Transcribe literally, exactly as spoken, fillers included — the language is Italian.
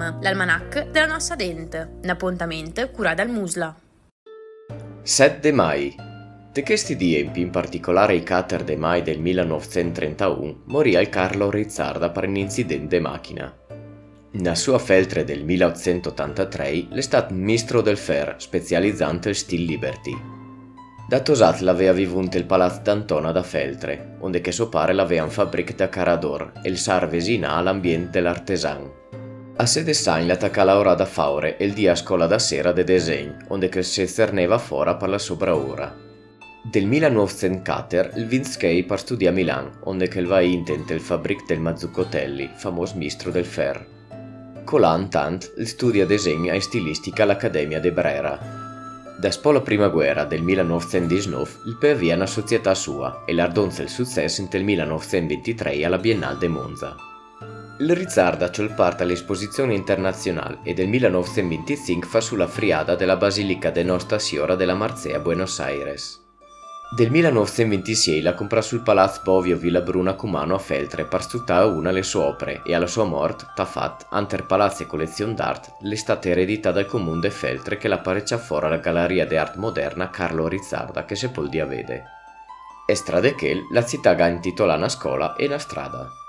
Film, l'almanach della nostra dente, appuntamento cura dal Musla. sette mai. De questi tempi, in particolare il quattro de mai del millenovecentotrentuno, morì il Carlo Rizzarda per un incidente de macchina. Nella sua feltre del milleottocentottantatré è stato ministro del Fer, specializzante il Stil Liberty. Da Tosat l'aveva vivuto il Palazzo d'Antona da Feltre, onde che suo pare l'aveva un fabbric da Carador e il sar vesina all'ambiente dell'artesan. A sede Sain l'attacca l'ora da Faure e il dia a scuola da sera de disegno, onde che si cerneva fora per la sua bravura. Del millenovecentoquattro il Vinskei per studiare a Milano, onde che il va intente il fabbric del Mazzuccotelli, famoso mistro del Fer. Colan tant il studia disegno e stilistica all'Accademia de Brera. Da dopo la prima guerra del millenovecentodiciannove il P avvia una società sua e l'ardonza il successo nel millenovecentoventitré alla Biennale de Monza. Il Rizzarda c'è parte all'esposizione internazionale e del millenovecentoventicinque fa sulla friada della Basilica de Nostra Signora della Marzea a Buenos Aires. Del millenovecentoventisei la compra sul Palazzo Bovio Villabruna Cumano a Feltre per studiare una delle sue opere e alla sua morte, Tafat, Anter Palazzo e Collezione d'Art, le state eredità dal comune de Feltre che la parecchia fora alla Galleria de Art Moderna Carlo Rizzarda che se pol dia vede. E strade che la città ha intitolata una scuola e una strada.